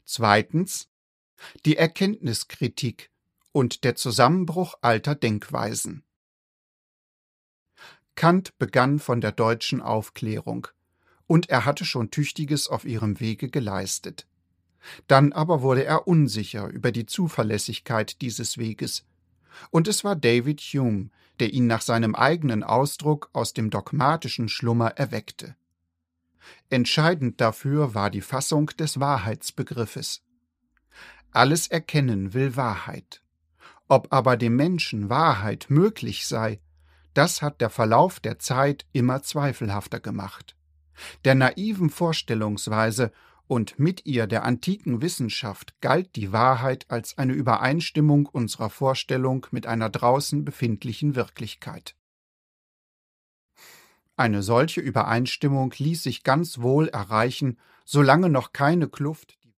Zweitens die Erkenntniskritik und der Zusammenbruch alter Denkweisen. Kant begann von der deutschen Aufklärung, und er hatte schon Tüchtiges auf ihrem Wege geleistet. Dann aber wurde er unsicher über die Zuverlässigkeit dieses Weges, und es war David Hume, der ihn nach seinem eigenen Ausdruck aus dem dogmatischen Schlummer erweckte. Entscheidend dafür war die Fassung des Wahrheitsbegriffes. Alles Erkennen will Wahrheit. Ob aber dem Menschen Wahrheit möglich sei, das hat der Verlauf der Zeit immer zweifelhafter gemacht. Der naiven Vorstellungsweise und mit ihr der antiken Wissenschaft galt die Wahrheit als eine Übereinstimmung unserer Vorstellung mit einer draußen befindlichen Wirklichkeit. Eine solche Übereinstimmung ließ sich ganz wohl erreichen, solange noch keine Kluft